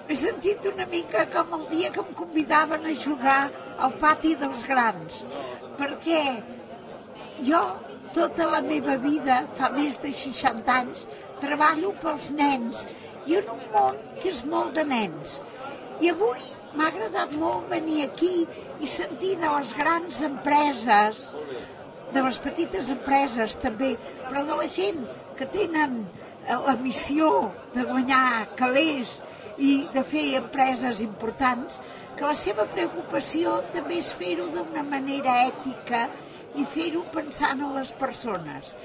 M'he sentit una mica com el dia que em convidaven a jugar al pati dels grans, perquè jo tota la meva vida, fa més de 60 anys, treballo pels nens i en un món que és molt de nens. I avui m'ha agradat molt venir aquí i sentir de les grans empreses, de les petites empreses també, però de la gent que tenen la missió de guanyar calés i de fer empreses importants, que la seva preocupació també és fer-ho d'una manera ètica i fer-ho pensant en les persones.